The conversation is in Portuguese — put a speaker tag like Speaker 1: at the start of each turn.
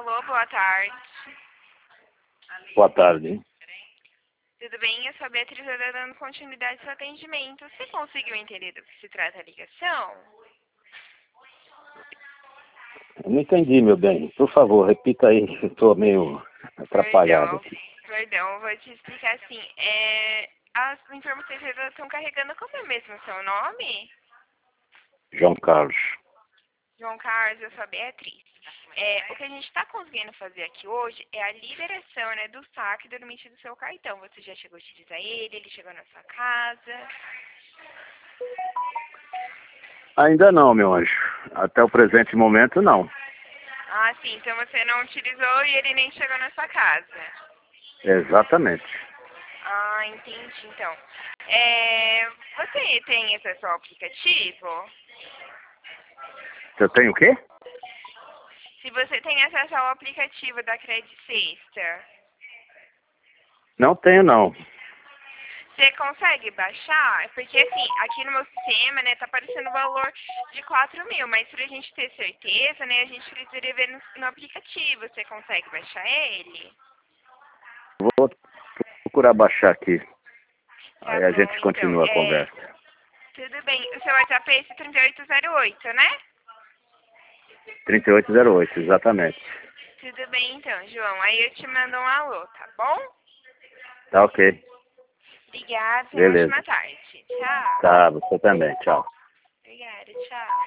Speaker 1: Alô, boa tarde.
Speaker 2: Boa tarde.
Speaker 1: Tudo bem? Eu sou a Beatriz, eu estou dando continuidade ao seu atendimento. Você conseguiu entender do que se trata a ligação?
Speaker 2: Eu não entendi, meu bem. Por favor, repita aí, que eu estou meio atrapalhado aqui.
Speaker 1: Perdão, eu vou te explicar assim. As informações que estão carregando, como é mesmo o seu nome?
Speaker 2: João Carlos.
Speaker 1: João Carlos, eu sou a Beatriz. O que a gente está conseguindo fazer aqui hoje é a liberação, né, do saque do limite do seu cartão. Você já chegou a utilizar ele chegou na sua casa?
Speaker 2: Ainda não, meu anjo. Até o presente momento, não.
Speaker 1: Ah, sim. Então você não utilizou e ele nem chegou na sua casa.
Speaker 2: Exatamente.
Speaker 1: Ah, entendi. Então, você tem acesso ao aplicativo?
Speaker 2: Eu tenho o quê?
Speaker 1: Se você tem acesso ao aplicativo da Credit Sexta,
Speaker 2: Não tenho, não.
Speaker 1: você consegue baixar? Porque assim, aqui no meu sistema, né, tá aparecendo o valor de 4.000, mas pra gente ter certeza, né, a gente precisaria ver no aplicativo. Você consegue baixar ele?
Speaker 2: Vou procurar baixar aqui.
Speaker 1: Tá
Speaker 2: Aí a
Speaker 1: bom,
Speaker 2: gente
Speaker 1: então.
Speaker 2: continua a conversa.
Speaker 1: Tudo bem. O seu WhatsApp é esse 3808, né?
Speaker 2: 3808, exatamente.
Speaker 1: Tudo bem, então, João. Aí eu te mando um alô, tá bom?
Speaker 2: Tá ok.
Speaker 1: Obrigada, tenha uma
Speaker 2: Beleza.
Speaker 1: ótima tarde. Tchau.
Speaker 2: Tá, você também. Tchau.
Speaker 1: Obrigada, tchau.